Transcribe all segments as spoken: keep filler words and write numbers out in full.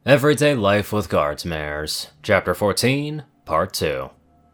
Everyday Life with Guardsmares, Chapter fourteen, Part two.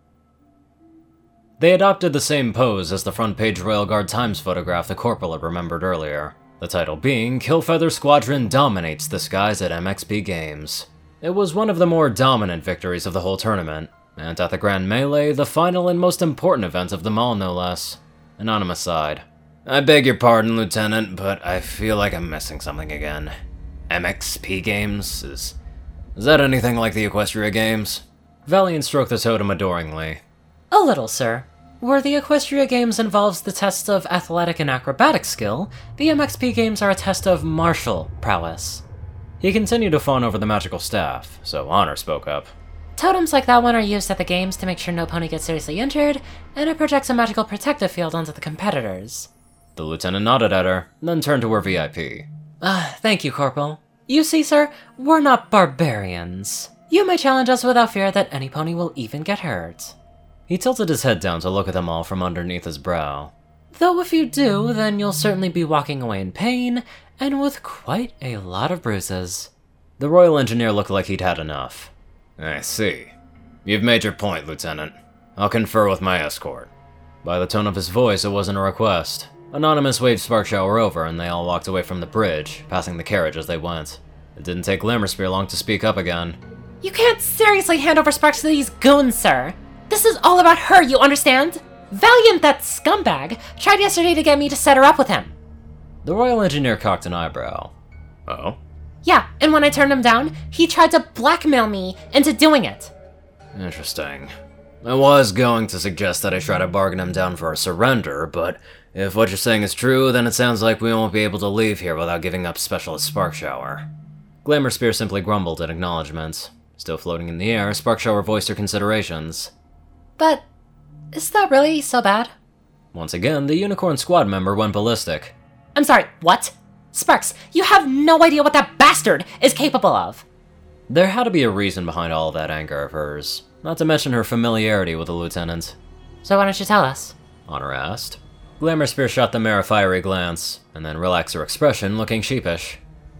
They adopted the same pose as the front-page Royal Guard Times photograph the Corporal had remembered earlier, the title being Killfeather Squadron Dominates the Skies at M X P Games. It was one of the more dominant victories of the whole tournament, and at the Grand Melee, the final and most important event of them all, no less. Anonymous sighed. I beg your pardon, Lieutenant, but I feel like I'm missing something again. M X P Games? Is, is that anything like the Equestria Games? Valiant stroked the totem adoringly. A little, sir. Where the Equestria Games involves the test of athletic and acrobatic skill, the M X P Games are a test of martial prowess. He continued to fawn over the magical staff, so Honor spoke up. Totems like that one are used at the games to make sure no pony gets seriously injured, and it projects a magical protective field onto the competitors. The lieutenant nodded at her, then turned to her V I P. Ah, uh, thank you, Corporal. You see, sir, we're not barbarians. You may challenge us without fear that any pony will even get hurt. He tilted his head down to look at them all from underneath his brow. Though if you do, then you'll certainly be walking away in pain, and with quite a lot of bruises. The Royal Engineer looked like he'd had enough. I see. You've made your point, Lieutenant. I'll confer with my escort. By the tone of his voice, it wasn't a request. Anonymous waved Sparkshower over, and they all walked away from the bridge, passing the carriage as they went. It didn't take Glamourspear long to speak up again. You can't seriously hand over Sparks to these goons, sir. This is all about her, you understand? Valiant, that scumbag, tried yesterday to get me to set her up with him. The Royal Engineer cocked an eyebrow. Oh? Yeah, and when I turned him down, he tried to blackmail me into doing it. Interesting. I was going to suggest that I try to bargain him down for a surrender, but if what you're saying is true, then it sounds like we won't be able to leave here without giving up Specialist Sparkshower. Glamourspear simply grumbled in acknowledgement. Still floating in the air, Sparkshower voiced her considerations. But is that really so bad? Once again, the Unicorn Squad member went ballistic. I'm sorry, what? Sparks, you have no idea what that bastard is capable of. There had to be a reason behind all of that anger of hers, not to mention her familiarity with the lieutenant. So why don't you tell us? Honor asked. Glamourspear shot the mare a fiery glance, and then relaxed her expression, looking sheepish.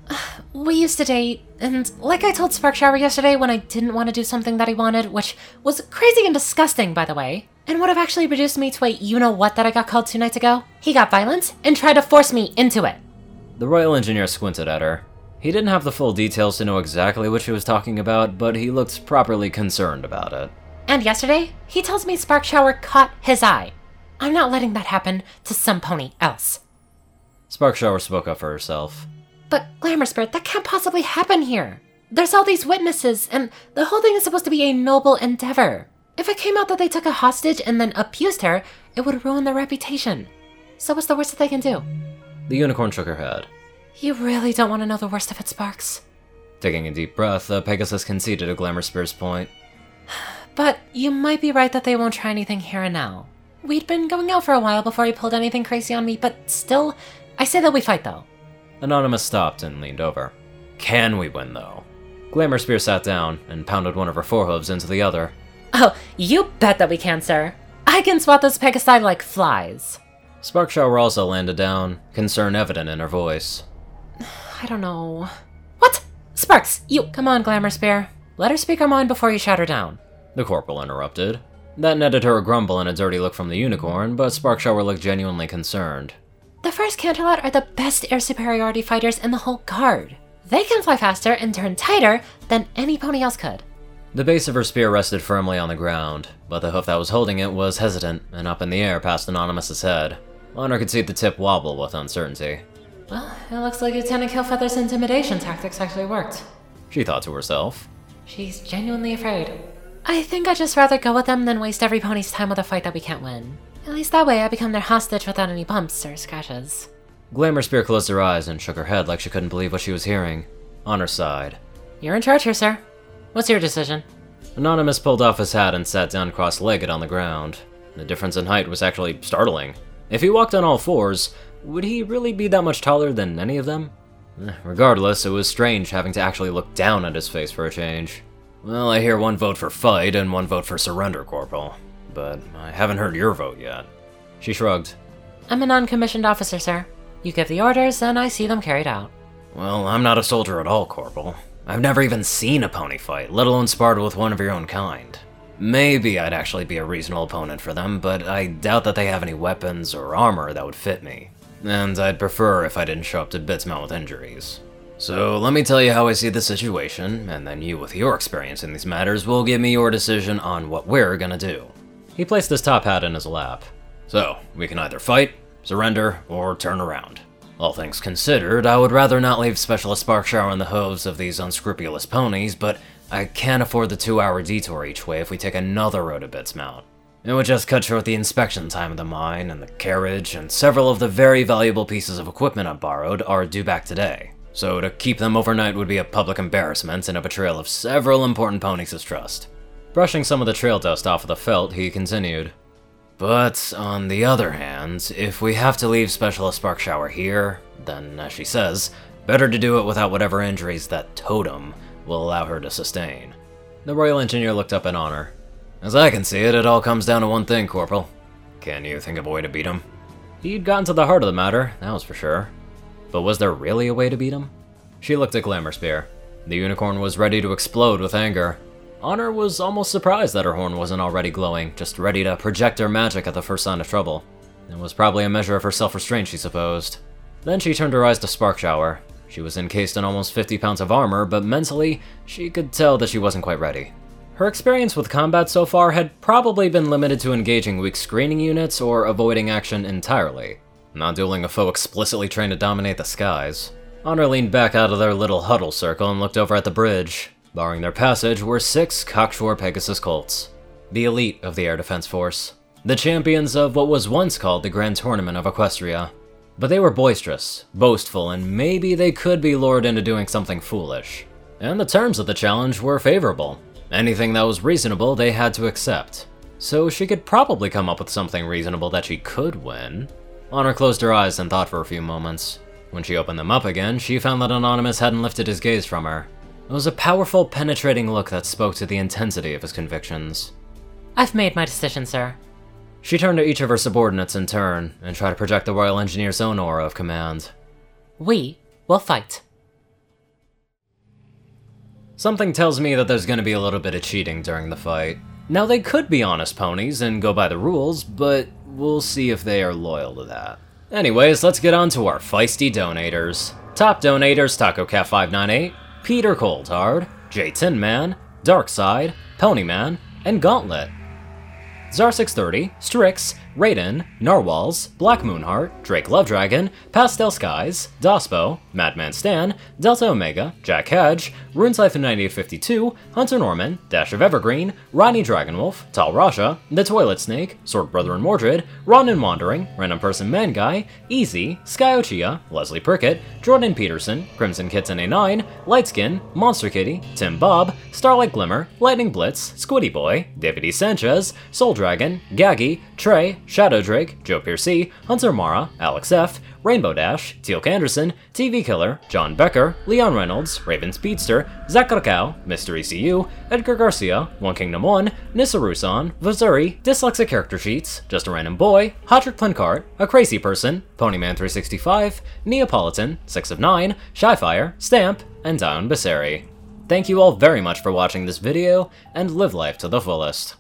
We used to date, and like I told Sparkshower yesterday when I didn't want to do something that he wanted, which was crazy and disgusting, by the way, and would have actually reduced me to a you-know-what that I got called two nights ago, he got violent and tried to force me into it. The Royal Engineer squinted at her. He didn't have the full details to know exactly what she was talking about, but he looked properly concerned about it. And yesterday, he tells me Sparkshower caught his eye. I'm not letting that happen to some pony else. Sparkshower spoke up for herself. But, Glamourspear, that can't possibly happen here. There's all these witnesses, and the whole thing is supposed to be a noble endeavor. If it came out that they took a hostage and then abused her, it would ruin their reputation. So what's the worst that they can do? The Unicorn shook her head. You really don't want to know the worst of it, Sparks. Taking a deep breath, the Pegasus conceded to Glamourspear's point. But you might be right that they won't try anything here and now. We'd been going out for a while before he pulled anything crazy on me, but still, I say that we fight, though. Anonymous stopped and leaned over. Can we win, though? Glamourspear sat down and pounded one of her forehooves into the other. Oh, you bet that we can, sir. I can swat those Pegasi like flies. Sparkshower also landed down, concern evident in her voice. I don't know. What? Sparks, you... Come on, Glamourspear. Let her speak her mind before you shut her down. The Corporal interrupted. That netted her a grumble and a dirty look from the Unicorn, but Sparkshower looked genuinely concerned. The first Canterlot are the best air superiority fighters in the whole guard. They can fly faster and turn tighter than any pony else could. The base of her spear rested firmly on the ground, but the hoof that was holding it was hesitant and up in the air past Anonymous's head. Honor could see the tip wobble with uncertainty. Well, it looks like Lieutenant Killfeather's intimidation tactics actually worked. She thought to herself. She's genuinely afraid. I think I'd just rather go with them than waste every pony's time with a fight that we can't win. At least that way I become their hostage without any bumps or scratches. Glamourspear closed her eyes and shook her head like she couldn't believe what she was hearing. Honor sighed. You're in charge here, sir. What's your decision? Anonymous pulled off his hat and sat down cross-legged on the ground. The difference in height was actually startling. If he walked on all fours, would he really be that much taller than any of them? Eh, regardless, it was strange having to actually look down at his face for a change. Well, I hear one vote for fight and one vote for surrender, Corporal. But I haven't heard your vote yet. She shrugged. I'm a non-commissioned officer, sir. You give the orders, and I see them carried out. Well, I'm not a soldier at all, Corporal. I've never even seen a pony fight, let alone sparred with one of your own kind. Maybe I'd actually be a reasonable opponent for them, but I doubt that they have any weapons or armor that would fit me. And I'd prefer if I didn't show up to Bitsmouth with injuries. So let me tell you how I see the situation, and then you with your experience in these matters will give me your decision on what we're gonna do. He placed his top hat in his lap. So, we can either fight, surrender, or turn around. All things considered, I would rather not leave Specialist Sparkshower in the hooves of these unscrupulous ponies, but I can't afford the two-hour detour each way if we take another road to Bitsmouth. It would just cut short the inspection time of the mine, and the carriage, and several of the very valuable pieces of equipment I borrowed are due back today. So to keep them overnight would be a public embarrassment and a betrayal of several important ponies' trust. Brushing some of the trail dust off of the felt, he continued. But, on the other hand, if we have to leave Specialist Sparkshower here, then, as she says, better to do it without whatever injuries that totem will allow her to sustain. The Royal Engineer looked up in honor. As I can see it, it all comes down to one thing, Corporal. Can you think of a way to beat him? He'd gotten to the heart of the matter, that was for sure. But was there really a way to beat him? She looked at Glamour-Spear. The unicorn was ready to explode with anger. Honor was almost surprised that her horn wasn't already glowing, just ready to project her magic at the first sign of trouble. It was probably a measure of her self-restraint, she supposed. Then she turned her eyes to Sparkshower. She was encased in almost fifty pounds of armor, but mentally, she could tell that she wasn't quite ready. Her experience with combat so far had probably been limited to engaging weak screening units or avoiding action entirely, not dueling a foe explicitly trained to dominate the skies. Honor leaned back out of their little huddle circle and looked over at the bridge. Barring their passage were six cocksure Pegasus Colts, the elite of the Air Defense Force, the champions of what was once called the Grand Tournament of Equestria. But they were boisterous, boastful, and maybe they could be lured into doing something foolish. And the terms of the challenge were favorable. Anything that was reasonable they had to accept. So she could probably come up with something reasonable that she could win. Honor closed her eyes and thought for a few moments. When she opened them up again, she found that Anonymous hadn't lifted his gaze from her. It was a powerful, penetrating look that spoke to the intensity of his convictions. I've made my decision, sir. She turned to each of her subordinates in turn, and tried to project the Royal Engineer's own aura of command. We will fight. Something tells me that there's gonna be a little bit of cheating during the fight. Now, they could be honest ponies and go by the rules, but we'll see if they are loyal to that. Anyways, let's get on to our feisty donators. Top donators: Taco Cat five nine eight, Peter Coldhard, J Tin Man, Darkside, Ponyman, and Gauntlet. Zar six thirty, Strix, Raiden, Narwhals, Black Moonheart, Drake Lovedragon, Pastel Skies, Dospo, Madman Stan, Delta Omega, Jack Hedge, Runescypher ninety-eight fifty-two, Hunter Norman, Dash of Evergreen, Ronnie Dragonwolf, Tal Rasha, The Toilet Snake, Sword Brother and Mordred, Ronin Wandering, Random Person Man Guy, Easy, Sky Ochia, Leslie Prickett, Jordan Peterson, Crimson Kitten A nine, Lightskin, Monster Kitty, Tim Bob, Starlight Glimmer, Lightning Blitz, Squiddy Boy, David E. Sanchez, Soul Dragon, Gaggy, Trey, Shadow Drake, Joe Piercy, Hunter Mara, Alex F., Rainbow Dash, Teal'c Anderson, T V Killer, John Becker, Leon Reynolds, Raven Speedster, Zach Rakau, Mister E C U, Edgar Garcia, One Kingdom one, Nissa Rusan, Vazuri, Dyslexic Character Sheets, Just a Random Boy, Hodrick Plancart, A Crazy Person, Ponyman three sixty-five, Neapolitan, six of nine, Shyfire, Stamp, and Dion Baseri. Thank you all very much for watching this video, and live life to the fullest.